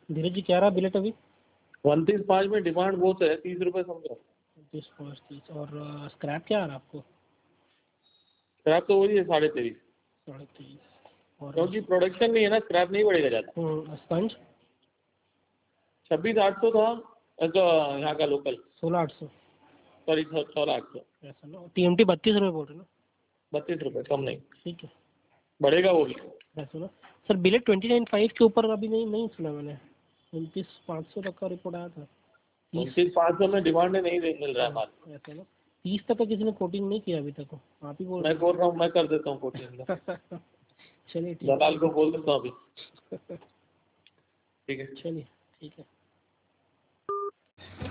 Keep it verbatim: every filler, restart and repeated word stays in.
धीरज जी क्या रहा बिलेट अभी? उनतीस पाँच में डिमांड बहुत है, तीस रुपये समझो। उनतीस पाँच तीस। और स्क्रैप क्या आ रहा आपको? स्क्रैप तो वही है साढ़े तेईस। साढ़े तेईस। और क्योंकि प्रोडक्शन नहीं है ना, स्क्रैप नहीं बढ़ेगा ज़्यादा। स्पंज छब्बीस आठ सौ था तो यहाँ का लोकल। सोलह आठ सौ सॉरी सोलह आठ सौ। ऐसा ना, टीएमटी बत्तीस रुपये बोल रहे ना? बत्तीस रुपये कम नहीं, ठीक है, बढ़ेगा वो भी। ऐसा ना सर। बिलेट ट्वेंटी नाइन फाइव के ऊपर अभी नहीं नहीं सुना मैंने। उनतीस पाँच सौ तक का रिपोर्ट आया था। उनतीस पाँच सौ में डिमांड नहीं मिल रहा है माल। ऐसा ना, तीस तक का किसी ने कोटिंग नहीं किया अभी तक, आप ही बोल मैं बोल रहा हूँ, मैं कर देता हूँ कोटिंग। चलिए ठीक दलाल को बोल देता हूँ अभी। है, ठीक है, चलिए ठीक है।